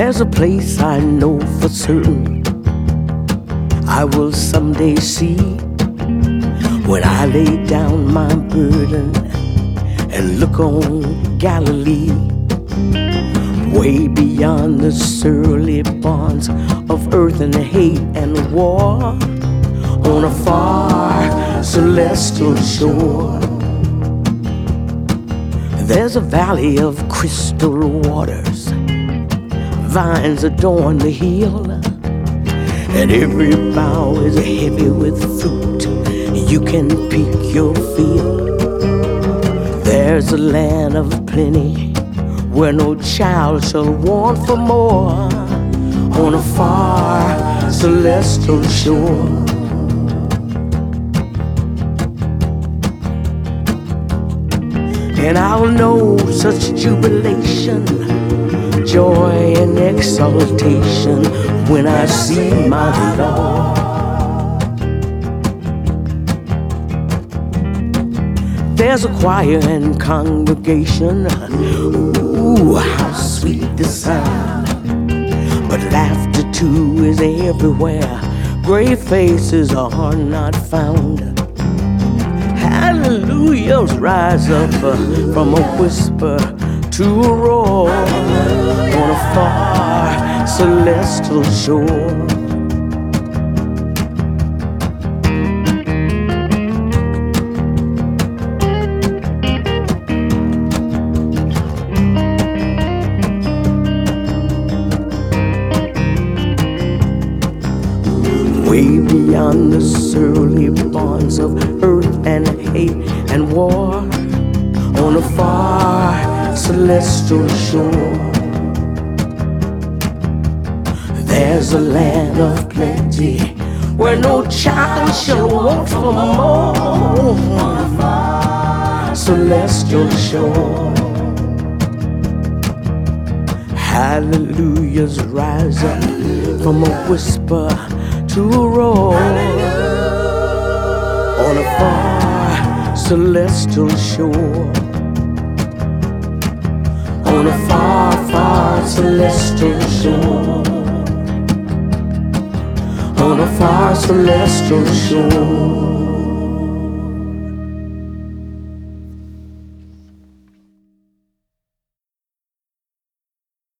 There's a place I know for certain I will someday see, when I lay down my burden and look on Galilee, way beyond the surly bonds of earth and hate and war, on a far celestial shore. There's a valley of crystal waters, vines adorn the hill, and every bough is heavy with fruit. You can pick your fill. There's a land of plenty where no child shall want for more, on a far celestial shore. And I'll know such jubilation, joy and exaltation when I see my Lord. There's a choir and congregation, ooh, how sweet the sound. But laughter too is everywhere, brave faces are not found. Hallelujahs rise up from a whisper to a roar, on a far celestial shore. Way beyond the surly bonds of earth and hate and war, on a far celestial shore. There's a land of plenty where no child shall want for more, on a far celestial shore. Hallelujahs rise up from a whisper to a roar, on a far celestial shore, on a far, far celestial shore, on a far celestial shore.